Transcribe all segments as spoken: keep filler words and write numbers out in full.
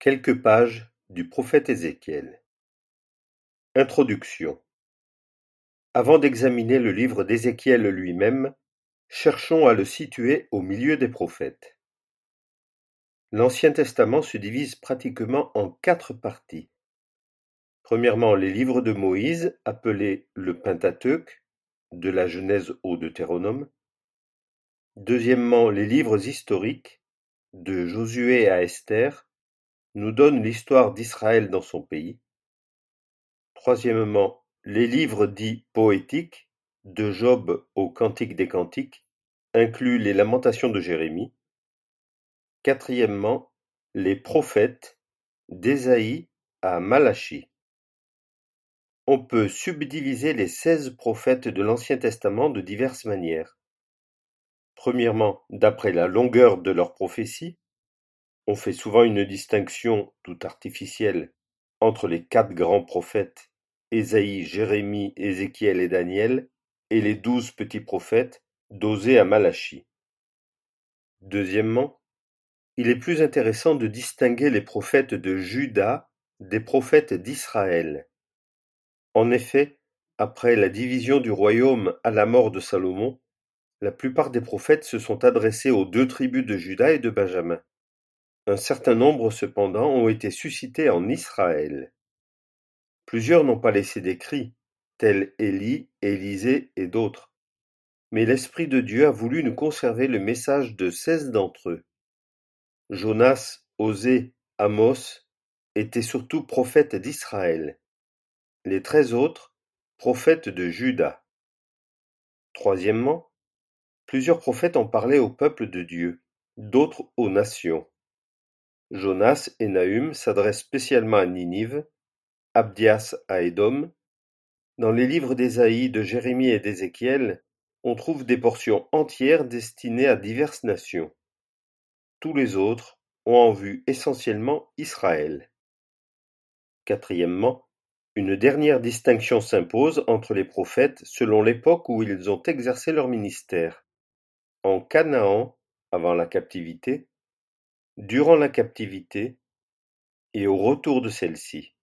Quelques pages du prophète Ézéchiel. Introduction. Avant d'examiner le livre d'Ézéchiel lui-même, cherchons à le situer au milieu des prophètes. L'Ancien Testament se divise pratiquement en quatre parties. Premièrement, les livres de Moïse, appelés le Pentateuque, de la Genèse au Deutéronome. Deuxièmement, les livres historiques, de Josué à Esther, nous donnent l'histoire d'Israël dans son pays. Troisièmement, les livres dits poétiques, de Job au Cantique des Cantiques, incluent les Lamentations de Jérémie. Quatrièmement, les prophètes, d'Ésaïe à Malachie. On peut subdiviser les seize prophètes de l'Ancien Testament de diverses manières. Premièrement, d'après la longueur de leur prophétie. On fait souvent une distinction, tout artificielle, entre les quatre grands prophètes, Ésaïe, Jérémie, Ézéchiel et Daniel, et les douze petits prophètes, d'Osée à Malachie. Deuxièmement, il est plus intéressant de distinguer les prophètes de Juda des prophètes d'Israël. En effet, après la division du royaume à la mort de Salomon, la plupart des prophètes se sont adressés aux deux tribus de Juda et de Benjamin. Un certain nombre cependant ont été suscités en Israël. Plusieurs n'ont pas laissé d'écrits, tels Élie, Élisée et d'autres. Mais l'Esprit de Dieu a voulu nous conserver le message de seize d'entre eux. Jonas, Osée, Amos étaient surtout prophètes d'Israël. Les treize autres, prophètes de Juda. Troisièmement, plusieurs prophètes ont parlé au peuple de Dieu, d'autres aux nations. Jonas et Nahum s'adressent spécialement à Ninive, Abdias à Édom. Dans les livres d'Ésaïe, de Jérémie et d'Ézéchiel, on trouve des portions entières destinées à diverses nations. Tous les autres ont en vue essentiellement Israël. Quatrièmement, une dernière distinction s'impose entre les prophètes selon l'époque où ils ont exercé leur ministère. En Canaan, avant la captivité, durant la captivité et au retour de celle-ci.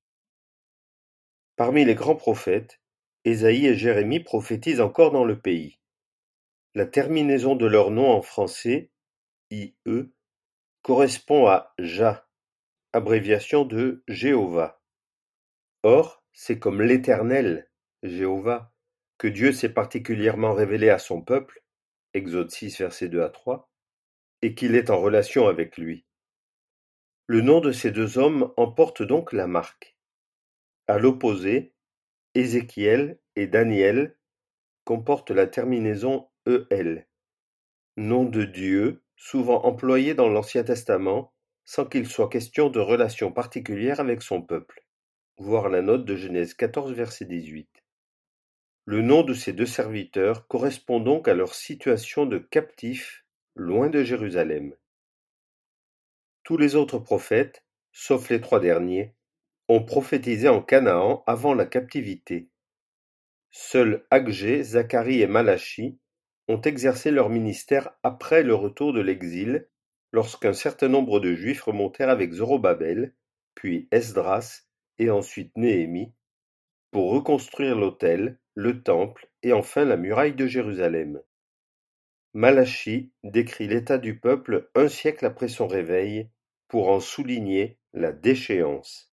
Parmi les grands prophètes, Ésaïe et Jérémie prophétisent encore dans le pays. La terminaison de leur nom en français, I E, correspond à Jah, abréviation de Jéhovah. Or, c'est comme l'Éternel, Jéhovah, que Dieu s'est particulièrement révélé à son peuple, Exode six, versets deux à trois, et qu'il est en relation avec lui. Le nom de ces deux hommes emporte donc la marque. À l'opposé, Ézéchiel et Daniel comportent la terminaison E L, nom de Dieu souvent employé dans l'Ancien Testament sans qu'il soit question de relation particulière avec son peuple. Voir la note de Genèse quatorze, verset dix-huit. Le nom de ces deux serviteurs correspond donc à leur situation de captifs loin de Jérusalem. Tous les autres prophètes, sauf les trois derniers, ont prophétisé en Canaan avant la captivité. Seuls Agé, Zacharie et Malachie ont exercé leur ministère après le retour de l'exil, lorsqu'un certain nombre de Juifs remontèrent avec Zorobabel, puis Esdras et ensuite Néhémie, pour reconstruire l'autel, le temple et enfin la muraille de Jérusalem. Malachie décrit l'état du peuple un siècle après son réveil, pour en souligner la déchéance.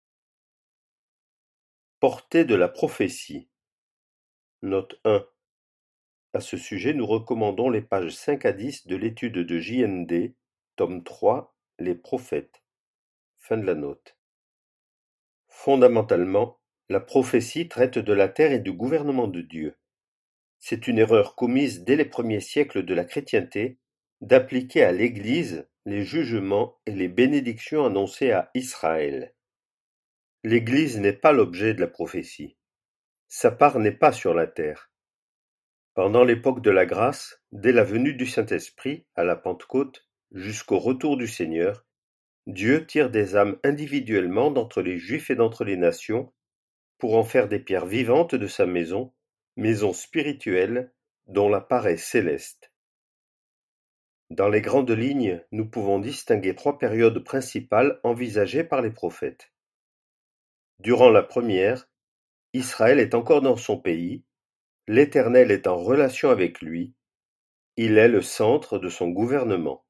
Portée de la prophétie. Note un. À ce sujet, nous recommandons les pages cinq à dix de l'étude de J N D, tome trois, Les prophètes. Fin de la note. Fondamentalement, la prophétie traite de la terre et du gouvernement de Dieu. C'est une erreur commise dès les premiers siècles de la chrétienté d'appliquer à l'Église les jugements et les bénédictions annoncées à Israël. L'Église n'est pas l'objet de la prophétie. Sa part n'est pas sur la terre. Pendant l'époque de la grâce, dès la venue du Saint-Esprit, à la Pentecôte, jusqu'au retour du Seigneur, Dieu tire des âmes individuellement d'entre les Juifs et d'entre les nations, pour en faire des pierres vivantes de sa maison, maison spirituelle, dont la part est céleste. Dans les grandes lignes, nous pouvons distinguer trois périodes principales envisagées par les prophètes. Durant la première, Israël est encore dans son pays, l'Éternel est en relation avec lui, il est le centre de son gouvernement.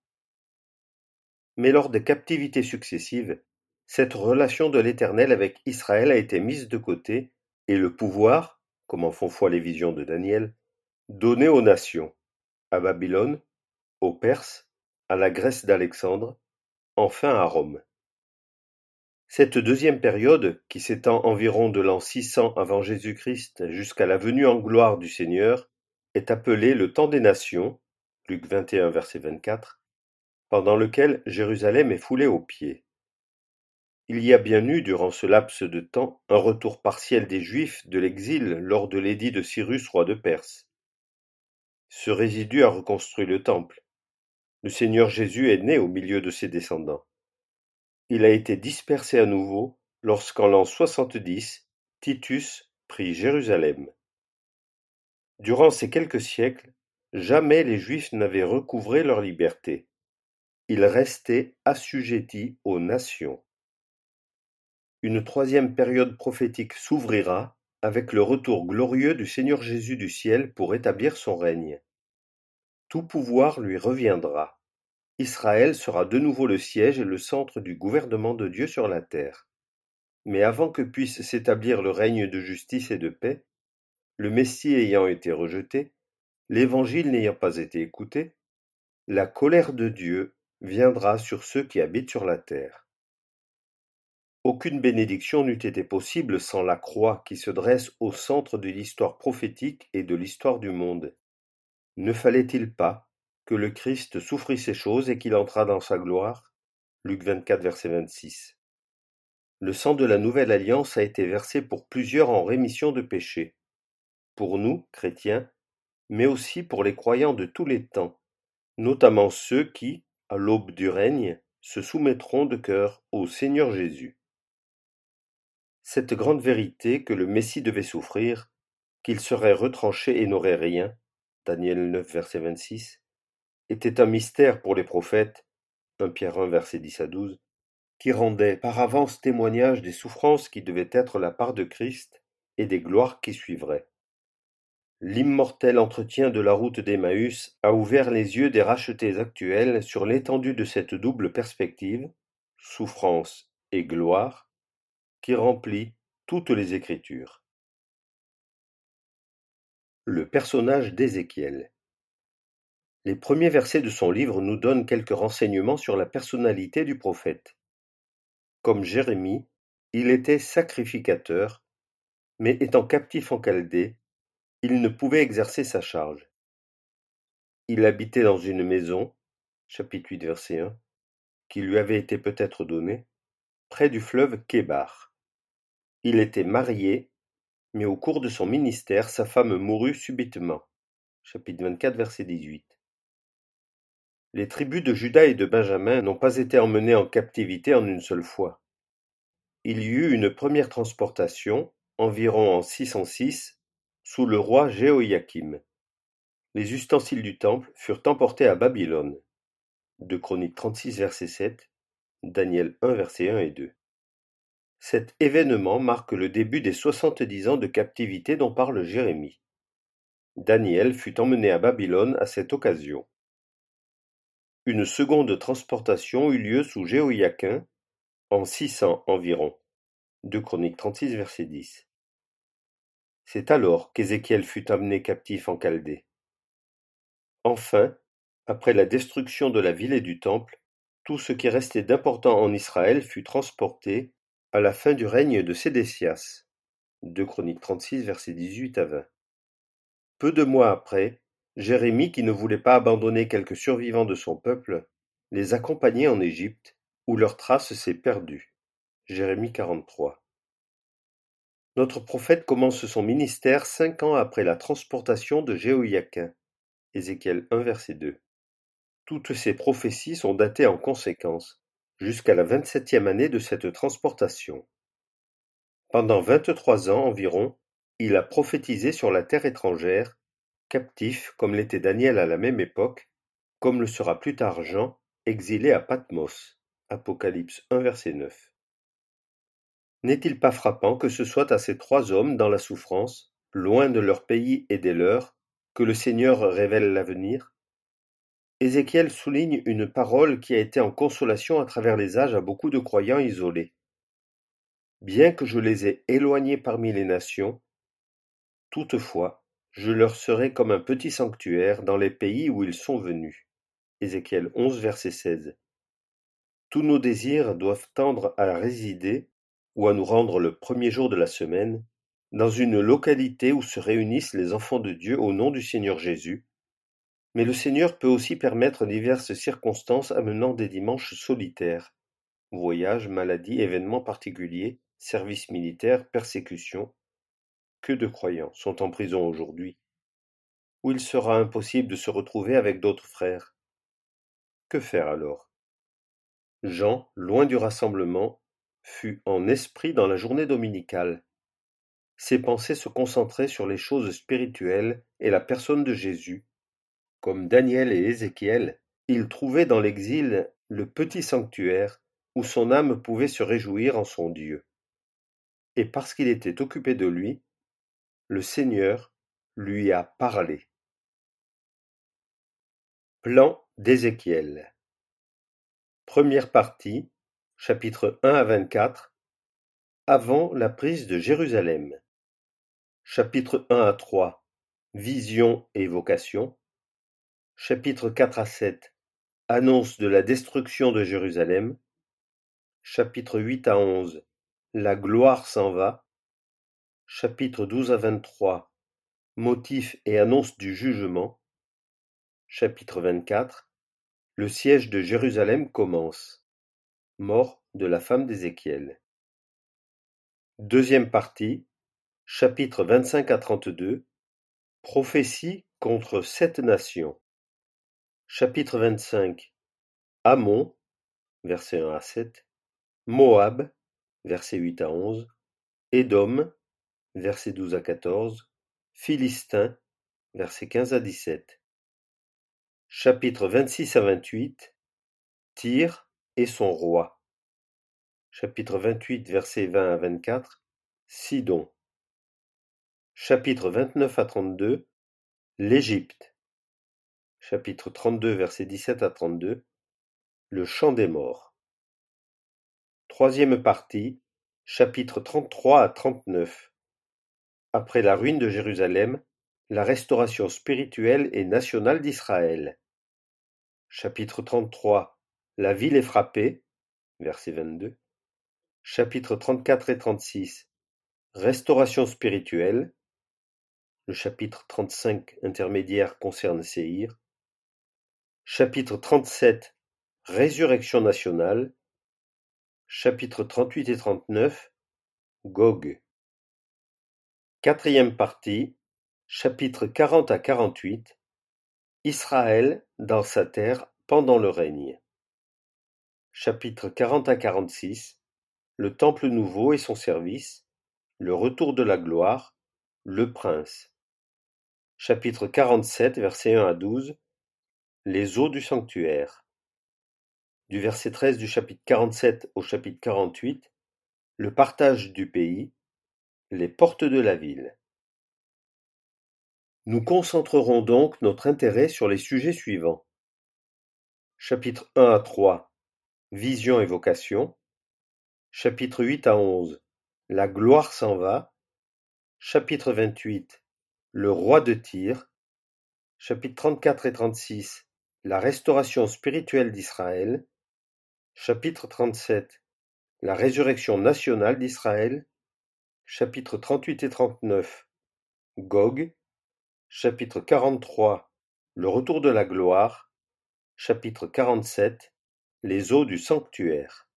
Mais lors des captivités successives, cette relation de l'Éternel avec Israël a été mise de côté et le pouvoir, comme en font foi les visions de Daniel, donné aux nations, à Babylone, aux Perses, à la Grèce d'Alexandre, enfin à Rome. Cette deuxième période, qui s'étend environ de l'an six cents avant Jésus-Christ jusqu'à la venue en gloire du Seigneur, est appelée le temps des nations, Luc vingt et un verset vingt-quatre, pendant lequel Jérusalem est foulée aux pieds. Il y a bien eu durant ce laps de temps un retour partiel des Juifs de l'exil lors de l'édit de Cyrus, roi de Perse. Ce résidu a reconstruit le temple. Le Seigneur Jésus est né au milieu de ses descendants. Il a été dispersé à nouveau lorsqu'en l'an soixante-dix, Titus prit Jérusalem. Durant ces quelques siècles, jamais les Juifs n'avaient recouvré leur liberté. Ils restaient assujettis aux nations. Une troisième période prophétique s'ouvrira avec le retour glorieux du Seigneur Jésus du ciel pour établir son règne. Tout pouvoir lui reviendra. Israël sera de nouveau le siège et le centre du gouvernement de Dieu sur la terre. Mais avant que puisse s'établir le règne de justice et de paix, le Messie ayant été rejeté, l'Évangile n'ayant pas été écouté, la colère de Dieu viendra sur ceux qui habitent sur la terre. Aucune bénédiction n'eût été possible sans la croix qui se dresse au centre de l'histoire prophétique et de l'histoire du monde. Ne fallait-il pas que le Christ souffrit ces choses et qu'il entrât dans sa gloire? Luc vingt-quatre, verset vingt-six. Le sang de la nouvelle alliance a été versé pour plusieurs en rémission de péchés. Pour nous, chrétiens, mais aussi pour les croyants de tous les temps, notamment ceux qui, à l'aube du règne, se soumettront de cœur au Seigneur Jésus. Cette grande vérité que le Messie devait souffrir, qu'il serait retranché et n'aurait rien, Daniel neuf, verset vingt-six, était un mystère pour les prophètes, un Pierre un, verset dix à douze, qui rendait par avance témoignage des souffrances qui devaient être la part de Christ et des gloires qui suivraient. L'immortel entretien de la route d'Emmaüs a ouvert les yeux des rachetés actuels sur l'étendue de cette double perspective, souffrance et gloire, qui remplit toutes les Écritures. Le personnage d'Ézéchiel. Les premiers versets de son livre nous donnent quelques renseignements sur la personnalité du prophète. Comme Jérémie, il était sacrificateur, mais étant captif en Chaldée, il ne pouvait exercer sa charge. Il habitait dans une maison, chapitre huit, verset un, qui lui avait été peut-être donnée, près du fleuve Kébar. Il était marié, mais au cours de son ministère, sa femme mourut subitement. Chapitre vingt-quatre, verset dix-huit. Les tribus de Juda et de Benjamin n'ont pas été emmenées en captivité en une seule fois. Il y eut une première transportation, environ en six cent six, sous le roi Jéhoïakim. Les ustensiles du temple furent emportés à Babylone. deux Chroniques trente-six, verset sept, Daniel un, verset un et deux. Cet événement marque le début des soixante-dix ans de captivité dont parle Jérémie. Daniel fut emmené à Babylone à cette occasion. Une seconde transportation eut lieu sous Jéhoïakim, en six cents environ. deux Chroniques trente-six, verset dix. C'est alors qu'Ézéchiel fut amené captif en Chaldée. Enfin, après la destruction de la ville et du temple, tout ce qui restait d'important en Israël fut transporté à la fin du règne de Sédécias. deux Chroniques trente-six, versets dix-huit à vingt. Peu de mois après, Jérémie, qui ne voulait pas abandonner quelques survivants de son peuple, les accompagnait en Égypte, où leur trace s'est perdue. Jérémie quarante-trois. Notre prophète commence son ministère cinq ans après la transportation de Jéhoïakim. Ézéchiel un, verset deux. Toutes ces prophéties sont datées en conséquence, jusqu'à la vingt-septième année de cette transportation. Pendant vingt-trois ans environ, il a prophétisé sur la terre étrangère, captif comme l'était Daniel à la même époque, comme le sera plus tard Jean, exilé à Patmos. Apocalypse un verset neuf. N'est-il pas frappant que ce soit à ces trois hommes dans la souffrance, loin de leur pays et des leurs, que le Seigneur révèle l'avenir? Ézéchiel souligne une parole qui a été en consolation à travers les âges à beaucoup de croyants isolés. Bien que je les ai éloignés parmi les nations, toutefois, je leur serai comme un petit sanctuaire dans les pays où ils sont venus. Ézéchiel onze verset seize. Tous nos désirs doivent tendre à résider, ou à nous rendre le premier jour de la semaine, dans une localité où se réunissent les enfants de Dieu au nom du Seigneur Jésus. Mais le Seigneur peut aussi permettre diverses circonstances amenant des dimanches solitaires. Voyages, maladies, événements particuliers, service militaire, persécution. Que de croyants sont en prison aujourd'hui, où il sera impossible de se retrouver avec d'autres frères. Que faire alors? Jean, loin du rassemblement, fut en esprit dans la journée dominicale. Ses pensées se concentraient sur les choses spirituelles et la personne de Jésus. Comme Daniel et Ézéchiel, il trouvait dans l'exil le petit sanctuaire où son âme pouvait se réjouir en son Dieu. Et parce qu'il était occupé de lui, le Seigneur lui a parlé. Plan d'Ézéchiel. Première partie, chapitres un à vingt-quatre, avant la prise de Jérusalem. Chapitres un à trois, vision et vocation. Chapitres quatre à sept, annonce de la destruction de Jérusalem. Chapitres huit à onze, la gloire s'en va. Chapitres douze à vingt-trois, motifs et annonce du jugement. Chapitre vingt-quatre, le siège de Jérusalem commence. Mort de la femme d'Ézéchiel. Deuxième partie, chapitres vingt-cinq à trente-deux, prophétie contre sept nations. Chapitre vingt-cinq, Ammon, versets un à sept, Moab, versets huit à onze, Édom, versets douze à quatorze, Philistins, versets quinze à dix-sept. Chapitres vingt-six à vingt-huit, Tyr et son roi. Chapitre vingt-huit, versets vingt à vingt-quatre, Sidon. Chapitre vingt-neuf à trente-deux, l'Égypte. Chapitre trente-deux, versets dix-sept à trente-deux, le chant des morts. Troisième partie, chapitres trente-trois à trente-neuf. Après la ruine de Jérusalem, la restauration spirituelle et nationale d'Israël. Chapitre trente-trois, la ville est frappée, verset vingt-deux. Chapitres trente-quatre et trente-six, restauration spirituelle. Le chapitre trente-cinq intermédiaire concerne Séhir. Chapitre trente-sept, résurrection nationale. Chapitres trente-huit et trente-neuf, Gog. Quatrième partie, chapitres quarante à quarante-huit, Israël dans sa terre pendant le règne. Chapitres quarante à quarante-six, le temple nouveau et son service, le retour de la gloire, le prince. Chapitre quarante-sept, versets un à douze, les eaux du sanctuaire. Du verset treize du chapitre quarante-sept au chapitre quarante-huit, le partage du pays, les portes de la ville. Nous concentrerons donc notre intérêt sur les sujets suivants. Chapitres un à trois, vision et vocation. Chapitres huit à onze, la gloire s'en va. Chapitre vingt-huit, le roi de Tyr. Chapitres trente-quatre et trente-six, la restauration spirituelle d'Israël. Chapitre trente-sept, la résurrection nationale d'Israël. Chapitres trente-huit et trente-neuf, Gog. Chapitre quarante-trois, le retour de la gloire. Chapitre quarante-sept, les eaux du sanctuaire.